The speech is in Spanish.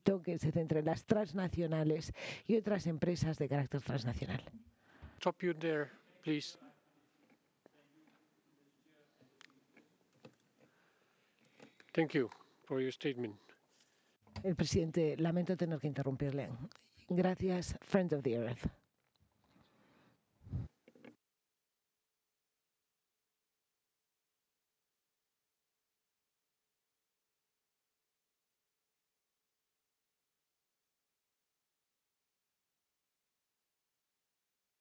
necesito que se centre en las transnacionales y otras empresas de carácter transnacional. Stop you there, please. Thank you for your statement. El presidente, lamento tener que interrumpirle. Gracias, Friend of the Earth.